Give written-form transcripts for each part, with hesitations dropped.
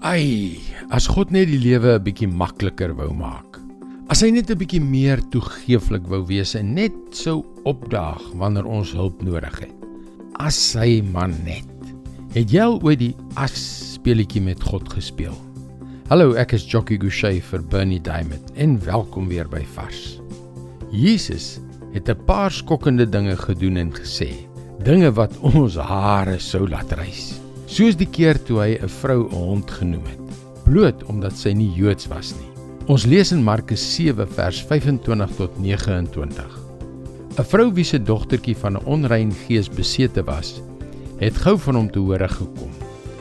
Ai, as God net die lewe 'n bietjie makliker wou maak. As hy net 'n bietjie meer toegeeflik wou wees en net sou opdaag wanneer ons hulp nodig het. As hy man net. Het jy al ooit die as-speletjie met God gespeel? Hallo, ek is Jockey Gouchee vir Bernie Diamond en welkom weer by Vars. Jesus het 'n paar skokkende dinge gedoen en gesê, dinge wat ons hare sou laat rys. Soos die keer toe hy 'n vrou 'n hond genoem het, bloot omdat sy nie Joods was nie. Ons lees in Markus 7 vers 25 tot 29. 'n Vrou wie se dogtertjie van 'n onrein gees besete was, het gou van hom te hore gekom.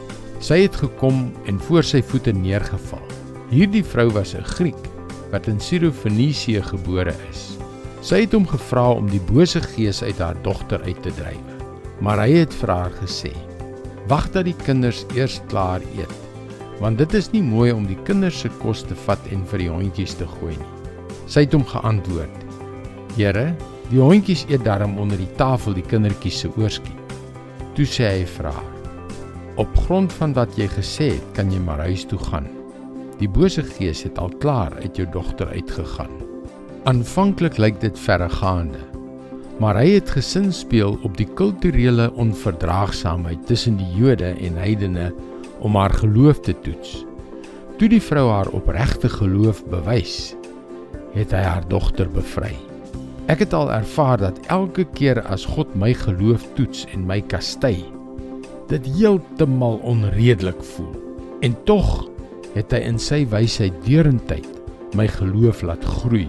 Sy het gekom en voor sy voete neergeval. Hierdie vrou was 'n Griek wat in Sirofenisië gebore is. Sy het hom gevra om die bose gees uit haar dogter uit te dryf. Maar hy het vir haar gesê, wag dat die kinders eers klaar eet, want dit is nie mooi om die kinders se kos te vat en vir die hondjies te gooi nie. Sy het hom geantwoord, Here, die hondjies eet daarom onder die tafel die kindertjies se oorskiet. Toe sê hy vir haar, op grond van wat jy gesê het, kan jy maar huis toe gaan. Die bose gees het al klaar uit jou dogter uitgegaan. Aanvanklik lyk dit verregaande, maar hy het gesinspeel op die kulturele onverdraagsaamheid tussen die Jode en heidene om haar geloof te toets. Toe die vrou haar opregte geloof bewys, het hy haar dogter bevry. Ek het al ervaar dat elke keer as God my geloof toets en my kastei, dit heeltemal onredelik voel. En tog het hy in sy wysheid deurentyd my geloof laat groei,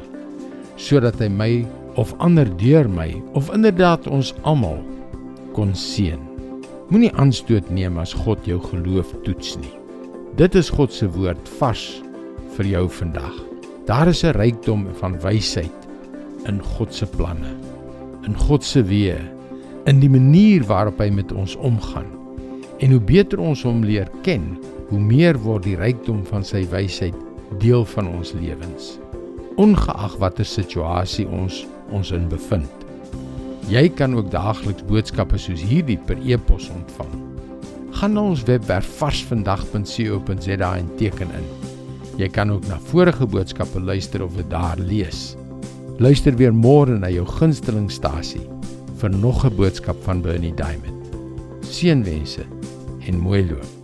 sodat hy my of ander deur my, of inderdaad ons almal, kon seën. Moenie aanstoot neem as God jou geloof toets nie. Dit is God se woord vars vir jou vandag. Daar is 'n rykdom van wysheid in God se planne, in God se weë, in die manier waarop hy met ons omgaan. En hoe beter ons hom leer ken, hoe meer word die rykdom van sy wysheid deel van ons lewens, ongeag watter situasie ons in bevind. Jy kan ook daagliks boodskappe soos hierdie per e-pos ontvang. Gaan na ons webwerf varsvandag.co.za en teken in. Jy kan ook na vorige boodskappe luister of dit daar lees. Luister weer môre na jou gunstelingstasie vir nog 'n boodskap van Bernie Diamond. Seënwense en mooi loop.